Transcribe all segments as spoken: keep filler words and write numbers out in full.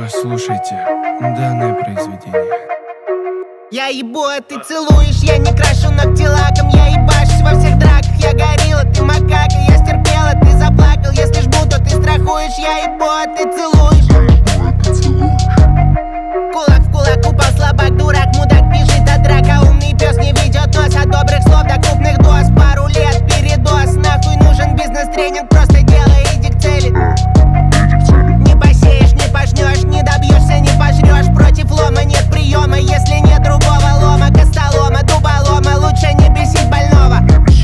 Послушайте данное произведение. Я ебу, а ты целуешь. Я не крашу ногти лаком. Я ебашусь во всех драках. Я горила, ты макака. Я стерпела, ты заплакал. Если жму, то ты страхуешь. Я ебу, а ты целуешь. Кулак в кулак упал слабак, дурак, мудак бежит от драка. Умный пес не ведет нос от добрых слов до крупных доз. Пару лет передоз. Нахуй нужен бизнес-тренинг. Просто делай, иди к цели. Не посеешь, не пожнешь, не добьешься, не пожрешь. Против лома нет приема, если нет другого лома. Костолома, дуболома, лучше не бесить больного.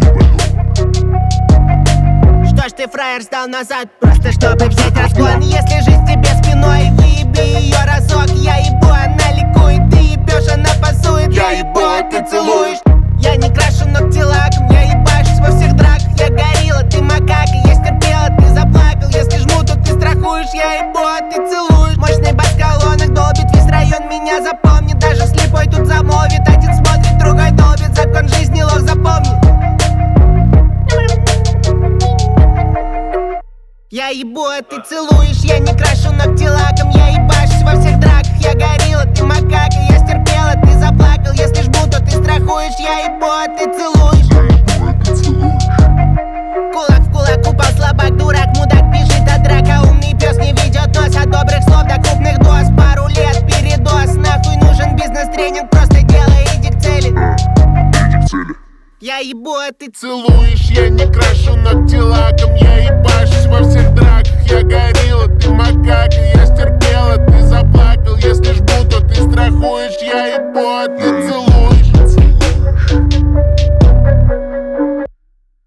Что ж ты, фраер, сдал назад, просто чтобы взять разгон? Если жизнь тебе спиной, выеби ее разок. Я ебу, она ликует, ты ебешь, она пасует. Я ебу, а ты целуешь. Я не крашу ногти лаком, я ебашусь во всех драках. Я горила, ты макака, я стерпела, ты заплакал. Если жму, то ты страхуешь. Я ебу, а ты целуешь. Мощный бас в колоннах долбит весь район, меня запомнит. Даже слепой тут замолвит. Один смотрит, другой долбит. Закон жизни лох, запомни. Я ебу, а ты целуешь. Я не крашу ногти лаком, я ебашусь во всех драках. Я горила, ты макака, я стерпела, ты заплакал. Если жму, то ты страхуешь. Я ебу, а ты целуешь. Кулак в кулак упал слабак, дурак, мудак бежит от драка. Умный пес не ведет нос от добрых слов до крупных доз. Пару лет передоз. Нахуй нужен бизнес-тренинг. Просто делай, иди к цели. Я ебу, а ты целуешь. Я не крашу ногти лаком, я ебашусь во всех драках. Я горю.